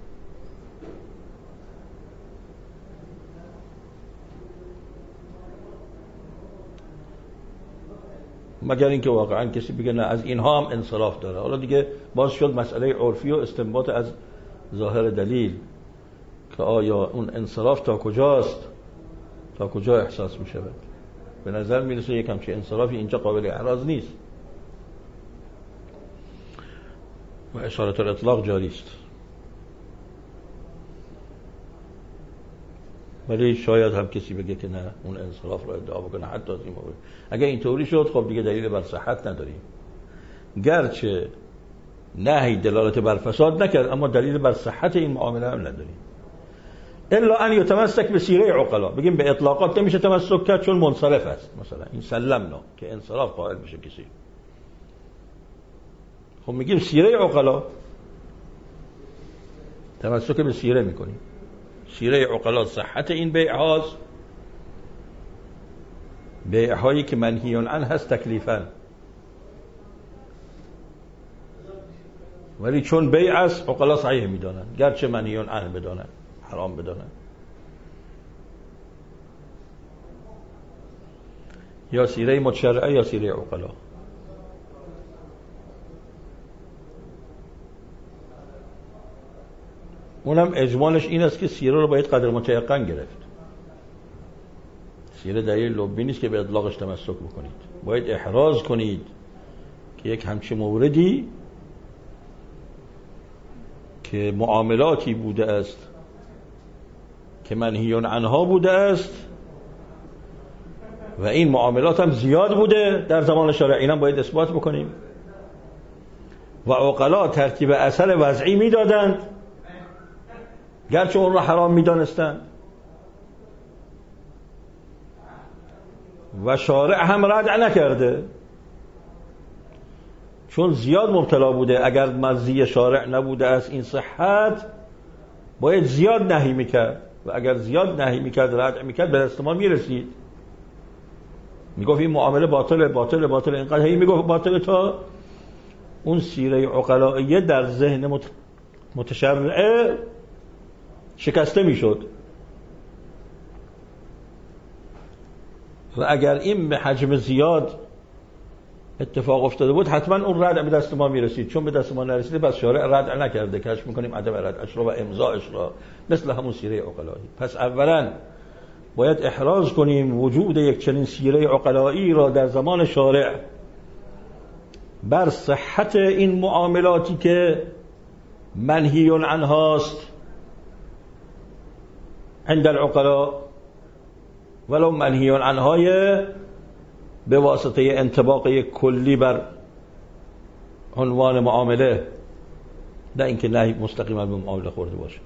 مگر اینکه واقعا کسی بگه نه از اینها هم انصراف داره. حالا دیگه باز شد مسئله عرفی و استنباط از ظاهر دلیل که آیا اون انصراف تا کجاست، تا کجا احساس می شود. به نظر می رسه یک همچین انصرافی اینجا قابل اعراض نیست و اشارت الاطلاق جاری است. ولی شاید هم کسی بگه که نه اون انصراف رو ادعا بکنه حتی از این موقع. اگر اینطوری شد خب دیگه دلیل بر صحت نداریم، گرچه نهی دلالت بر فساد نکرد اما دلیل بر صحت این معامله هم نداریم. الا ان یتمسک به سیره عقلا، بگیم به اطلاقات نمیشه تمسک کرد چون منصرف است، مثلا این سلمنا که انصراف قائل بشه کسی، خب میگیم سیره عقلا تمسک به سیره میکنیم. سیره عقلا صحت این بیع هاست، بیع هایی که منهیون عنه هست تکلیفاً، ولی چون بیع است عقلا صحیح میدانن گرچه منهیون عنه بدانن، حرام بدانن. یا سیره متشرعه یا سیره عقلا. اونم اجمالش این است که سیره رو باید قدر متیقن گرفت. سیره دلیل لبی نیست که به اطلاقش تمسک بکنید، باید احراز کنید که یک همچین موردی که معاملاتی بوده است که منهیون عنها بوده است و این معاملات هم زیاد بوده در زمان شارع، اینا باید اثبات بکنیم. و عقلا ترتیب اثر وضعی میدادند گرچه اون را حرام میدانستند و شارع هم ردع نکرده چون زیاد مبتلا بوده. اگر مزی شارع نبوده است این صحت باید زیاد نهی میکرد و اگر زیاد نهی میکرد ردع میکرد به دست ما میرسید، میگفت این معامله باطله باطله باطله، اینقدر هی میگفت باطله تا اون سیره عقلائیه در ذهن متشرعه شکسته میشد. و اگر این به حجم زیاد اتفاق افتاده بود حتما اون ردع به دست ما میرسید، چون به دست ما نرسیده پس شارع ردع نکرده، کشف میکنیم عدم ردعش را و امضاءش را مثل همون سیره عقلایی. پس اولا باید احراز کنیم وجود یک چنین سیره عقلایی را در زمان شارع بر صحت این معاملاتی که منهی عنهاست عند العقلاء، ولو منهی عنهای به واسطه انطباق کلی بر عنوان معامله، نه اینکه نهی مستقیما به معامله خورده باشد.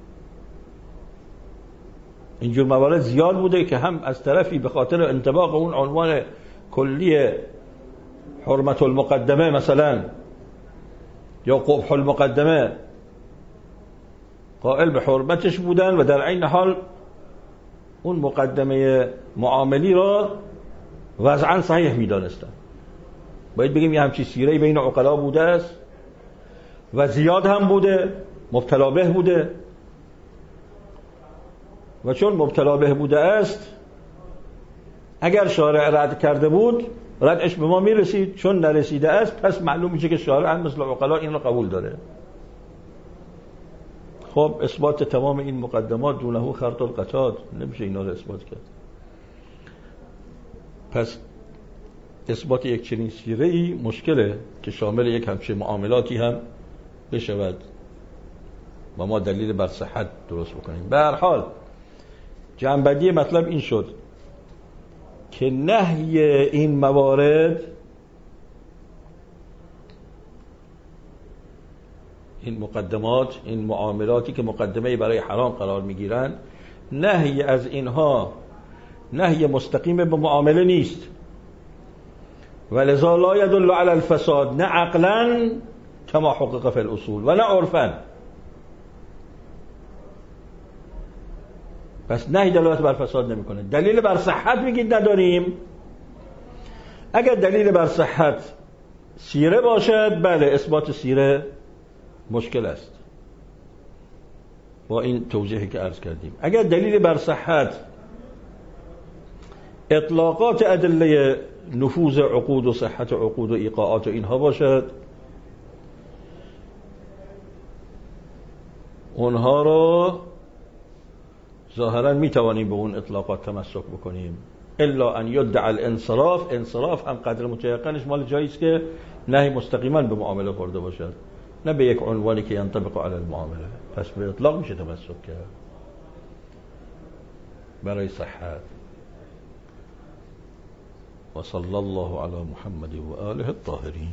اینجور موارد زیاد بوده که هم از طرفی به خاطر انطباق اون عنوان کلی حرمت المقدمه مثلا یا قبح المقدمه قائل به حرمتش بودن و در عین حال اون مقدمه معاملی را وضعاً صحیح می‌دانستن. باید بگیم یه همچی سیره‌ای بین عقلا بوده است و زیاد هم بوده، مبتلا به بوده، و چون مبتلا به بوده است اگر شارع رد کرده بود ردش به ما میرسید، چون نرسیده است پس معلوم میشه که شارع هم مثل عقلا این را قبول داره. خب اثبات تمام این مقدمات دونه خرط القطاد، نمیشه اینا رو اثبات کرد. پس اثبات یک چنین سیره‌ای مشکله که شامل یک همچین معاملاتی هم بشود و ما دلیل بر صحت درست بکنیم. به هر حال جنبندی مطلب این شد که نهی این موارد، این مقدمات، این معاملاتی که مقدمه برای حرام قرار میگیرند، نهی از اینها نهی مستقیم به معامله نیست، ولذا لا يدل على الفساد، نه عقلا کما حقق فی الاصول و نه عرفا. پس نهی دلالت بر فساد نمیکنه. دلیل بر صحت میگید نداریم. اگر دلیل بر صحت سیره باشد، بله اثبات سیره مشکل است با این توضیحی که عرض کردیم. اگر دلیل بر صحت اطلاقات ادله نفوذ عقود و صحت عقود و ایقاعات و اینها باشد، اونها رو ظاهرا میتوانیم به اون اطلاقات تمسک بکنیم، الا ان یدعى الانصراف. انصراف هم قدر متیقنش مال جایی است که نهی مستقیما به معامله خورده باشد، نه به یک عنوانی که ينطبق علی المعامله. پس به اطلاق میشه تمسک کرد برای صحت. و صلی الله علی محمد و آله الطاهرین.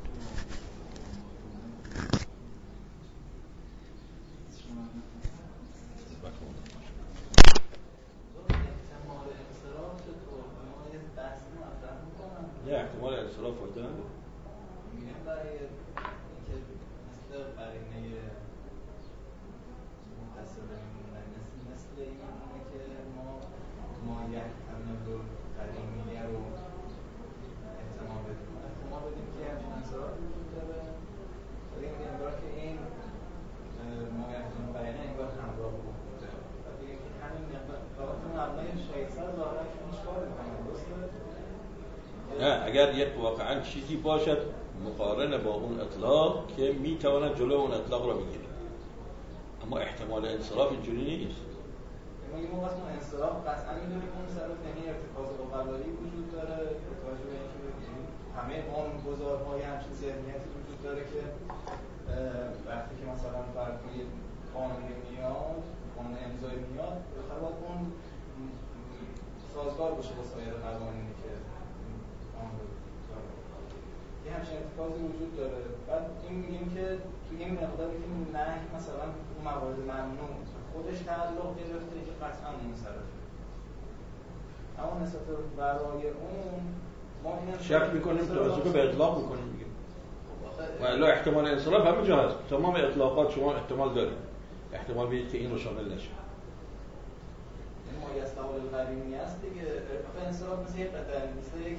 نه احتمال انصراف فایده نداره. میگم برای اینکه مثل قرینه متصل میمونه، مثل مثل اینه که ما ما یحتمل رو قرینه رو احتمال بدیم احتمال بدیم که همچین انصراف وجود داره. ولی میگم برای که این ما یحتمل قرینه انگار همراه بوده و دیگه که همین مقدار فقط اون مبنای شایسته ظاهرا که اشکال میکنه. درسته؟ نه اگر یک واقعا چیزی باشد مقارنه با اون اطلاق که میتواند جلو اون اطلاق را بگیره، اما احتمال انصراف اینجوری نیست. ما یه موقع اصلا انصراف قطعا میدونیم اون سر یعنی ارتکاز اوقلایی وجود داره، ارتکاز به اینکه همه قانون گذارهای همچین ذهنیتی وجود داره که وقتی که مثلا فرقی قانون میاد، قانون امضای میاد، باید اون سازگار باشه با سایر قوانینی که یه همچین اتفاقی وجود داره. بعد این میگیم که توی این مقداری که نهی مثلا اون موارد ممنوع خودش تعلق گرفته که قطعا منصرفه، اما نسبت برای اون ما این شک میکنیم توجه به اطلاق میکنیم میگیم و الا احتمال انصراف همه جا هست. تمام اطلاقات شما احتمال دارید، احتمال میدید که این رو شامل نشه. این مایه قابل قدیمی است دیگه. آخه انصراف مثل یک قطعه مثل یک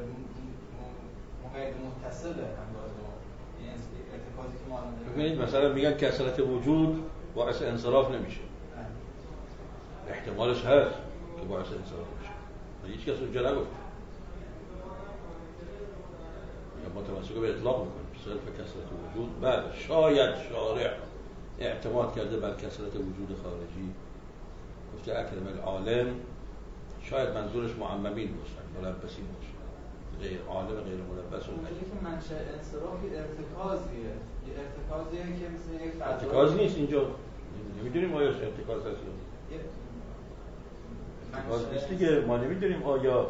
مقید متصله همراه با این ارتکازی که ما الان داریم. ببینید مثلا میگن کثرت وجود باعث انصراف نمیشه. احتمالش هست که باعث انصراف میشه. هیچ کس اونجا نگفت. یا متمسک به اطلاق میکنیم صرف کثرت وجود. بعد شاید شارع اعتماد کرده بر کثرت وجود خارجی، گفته اکرم العالم، شاید منظورش معممین باشن، ملبسین باشن، غیر عالم غیر ملبس. اونجایی که منشأ انصرافی ارتکازیه، یه ارتکازیه که مثل یک فضا ارتکاز نیست اینجا. نمیدونیم آیا ارتکاز هست یا ارتکاز نیست دیگه. ما نمیدونیم آیا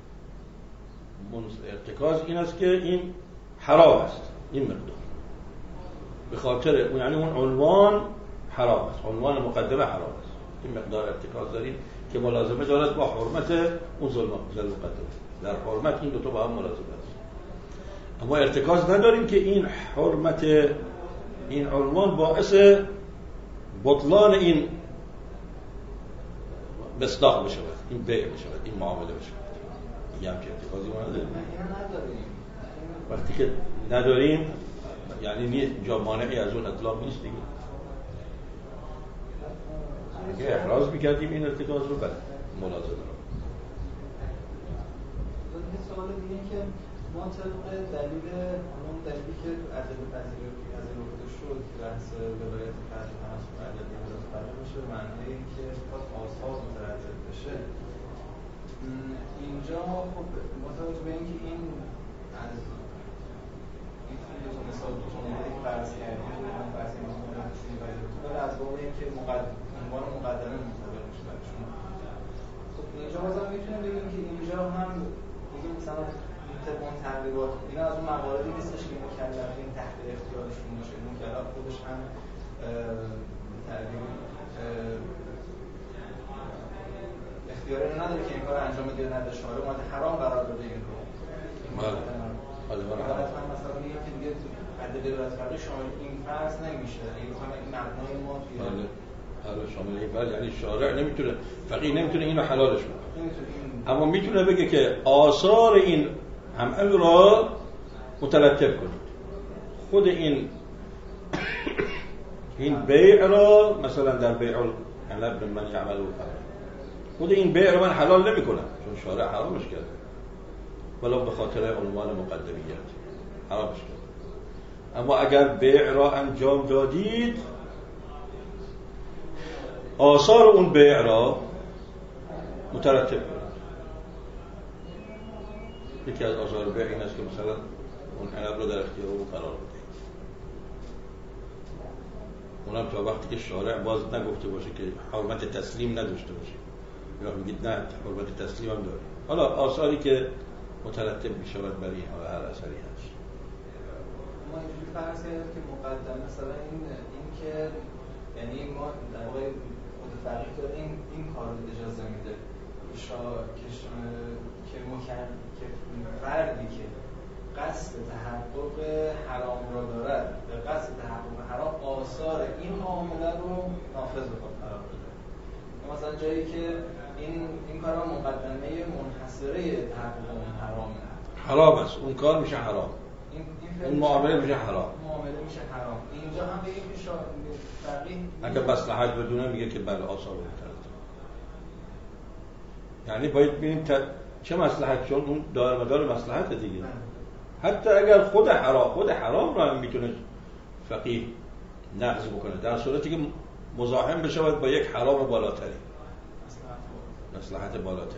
ارتکاز این است که این حرام است، این مقدار به خاطر اون، یعنی اون عنوان حرام است، عنوان مقدمه حرام است، این مقدار ارتکاز داریم که ملازمه دارد با حرمت اون ظلم ظلم مقدمه. در حرمت این دو تا با هم ملازمه است. اما ارتکاز نداریم که این حرمت این عنوان باعث بطلان این مصداق بشود، این بیع بشود، این معامله بشود. یه همچه ارتکازی ما نداریم. وقتی که نداریم یعنی نیست جا مانعی از اون اطلاق نیست دیگه. اگه احراز میکردیم این ارتکاز رو بله ملازمه رو. یه سوال دیگه این که ما طبق دلیل اون دلیلی که عدد پذیرفته شد که بحث ولایت فقیه تناسب عددی ولایت فقیه باشه به معنی اینکه خواست آثار مترتب بشه. اینجا خب متوجه به اینکه این از این دو تا مثال دو تا موردی که فرض کردیم من فرض کردیم ولی از باب اینکه عنوان مقدمه منتظر میشه برشون. خب اینجا بازم میتونیم بگیم که اینجا هم بگیم مثلا طبق تقریبات این از اون مواردی نیستش که مکلفین تحت اختیارشون باشه. مکلف خودش هم تقریبا اختیاری رو نداره که این کار انجام بده یا نده. شارع اومده حرام قرار داده این رو. بله. حالا من مثلا میگم که دیگه عدد ولایت فقیه شامل این فرض نمیشه. این رو هم این مبنای ما توی بله. حالا شامل این فرض یعنی شارع نمیتونه، فقیه نمیتونه اینو حلالش کنه. اما میتونه بگه که آثار این عمل را مترتب کنید. خود این این بیع را مثلا در بیع العنب من یعمل خود این بیع را من حلال نمی کنم چون شارع حرامش کرده ولو به خاطر عنوان مقدمیت حرامش کرده. اما اگر بیع را انجام دادید آثار اون بیع را مترتب کنید. یکی از آثار بیع این است که مثلا اون عنب را در اختیار او قرار بدهید. اونم تا وقتی که شارع باز نگفته باشه که حرمت تسلیم نداشته باشه یا میگید نه حرمت تسلیم هم داره. حالا آثاری که مترتب می شود برای حالا هر اثری هست. ما اینجوری فرض کردیم که مقدم مثلا این این که یعنی ما در واقع خود فقیه داره این این کار رو اجازه میده که شا که که مکن که فردی که قصد تحقق حرام را دارد به قصد تحقق حرام آثار این معامله رو نافذ بکنه قرار بده. مثلا جایی که این این کار مقدمه منحصره تحقق اون حرامه حرام است اون کار میشه حرام این این معامله میشه حرام معامله میشه حرام. اینجا هم بگیم که شا فقیه اگه مصلحت بدونه میگه که بله آثار رو مترتب. یعنی باید ببینیم ت... چه مصلحت چون اون دار مدار مصلحت دیگه نه. حتی اگر خود حرام خود حرام رو هم میتونه فقیه نقض بکنه در صورتی که مزاحم بشود با یک حرام بالاتری مصلحت بالاتری.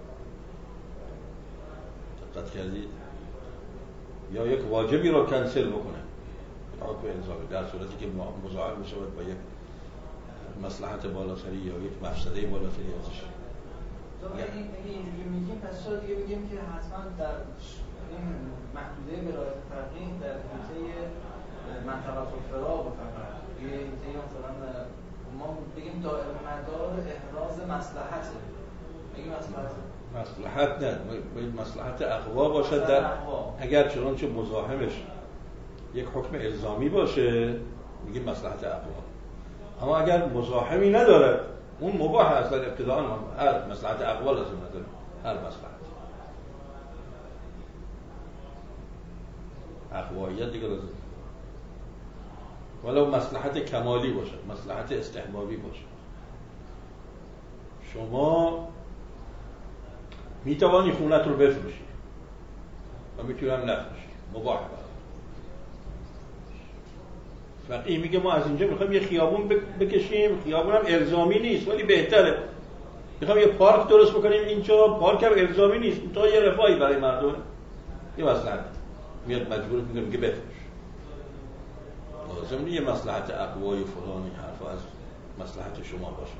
دقت کردید؟ یا یک واجبی رو کنسل بکنه حکم الزامی در صورتی که مزاحم بشود با یک مصلحت بالاتری یا یک مفسده بالاتری ازش. اگه اینجوری میگیم پس چرا دیگه بگیم که حتما در این محدوده ولایت فقیه در حوزه منطقه الفراغ فقط یه حوزه مثلا ما بگیم دائره مدار احراز مصلحته. بگیم مصلحت مصلحت نه باید مصلحت اقوا باشد در اگر چنانچه مزاحمش یک حکم الزامی باشه میگیم مصلحت اقوا. اما اگر مزاحمی نداره اون مباح است. در ابتداء هر مصلحت اقوال لازم نداره، هر مصلحت اقواییت دیگه لازم، ولو مصلحت کمالی باشه، مصلحت استحبابی باشه. شما میتوانی خونت رو بفروشی و میتونم نفروشی، مباح باشه. فقیه میگه ما از اینجا میخوایم یه خیابون بکشیم، خیابون هم الزامی نیست ولی بهتره، میخوایم یه پارک درست بکنیم اینجا، پارک هم الزامی نیست تا یه رفاهی برای مردم، یه مصلحت میاد مجبور میکنه میگه بفروش. لازم نیست یه مصلحت اقوای فلان این حرفا از مصلحت شما باشه.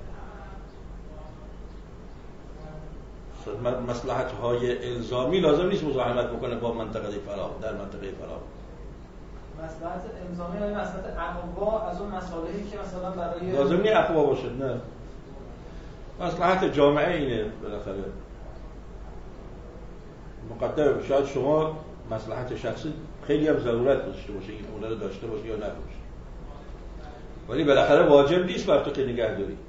مصلحت های الزامی لازم نیست مزاحمت بکنه با منطقه فراغ، در منطقه فراغ. مصلحت الزامی و مصلحت اقوا از اون مصالحی که مثلا برای لازم نیست اقوا باشه، نه، مصلحت جامعه اینه. بالاخره مقدر شاید شما مصلحت شخصی خیلی هم ضرورت داشته باشه این خونه رو داشته باشه یا نباشه، ولی بالاخره واجب نیست بر تو که نگه داری.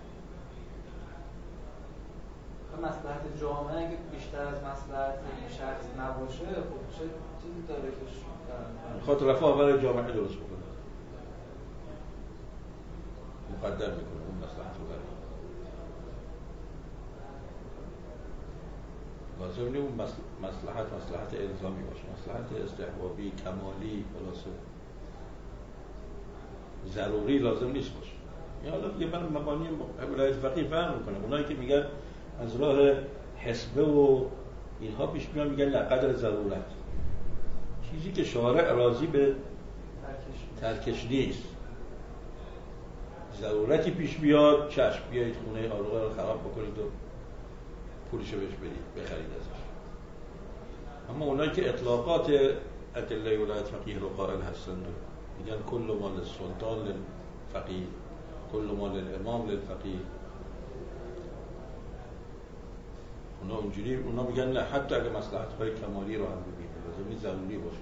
مصلحت جامعه اگه بیشتر از مصلحت شخص نباشه خب چه چیزی داره که میخواد رفاه برای جامعه درست بکنه، مقدر میکنه اون مصلحت رو برای لازم نیست اون مصلحت مصلحت الزامی باشه، مصلحت استحبابی کمالی خلاصه ضروری لازم نیست باشه. یا حالا یه بر مبانی ولایت فقیه فهم میکنه اونایی که میگن از راه حسبه و اینها پیش میان، میگن نه قدر ضرورت، چیزی که شارع راضی به ترکش نیست. ضرورتی پیش بیاد چشم بیایید خونه آلوغه رو خراب بکنید و پولشو بهش بدید بخرید ازش. اما اونایی که اطلاقات ادله ولایت فقیه رو قائل هستند میگن کل مال السلطان للفقیه، کل مال الامام للفقیه، اونا اونجوری اونا میگن نه حتی اگه مصلحت های کمالی رو هم ببینید لازمی ضروری باشه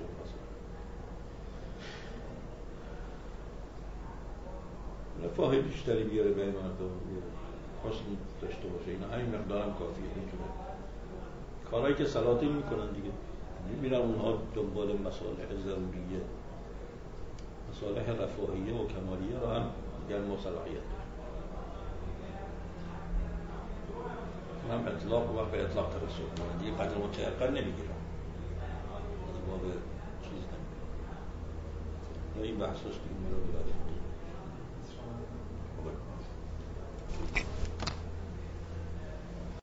رفاه بیشتری بیاره به مردم، حسن داشته باشه، اینا همین مقدارم کافیه. میتونه کارهایی که سلاطین میکنن دیگه میرن اونها دنبال مصالح ضروریه، مصالح رفاهیه و کمالیه رو هم میگن ما صلاحیت هم اطلاق و به اطلاق ترسول کنن دیگه، قدر متعقل نمیگیرن از باب چیز نمیگیرن. این بحثاش دیگه رو بیاره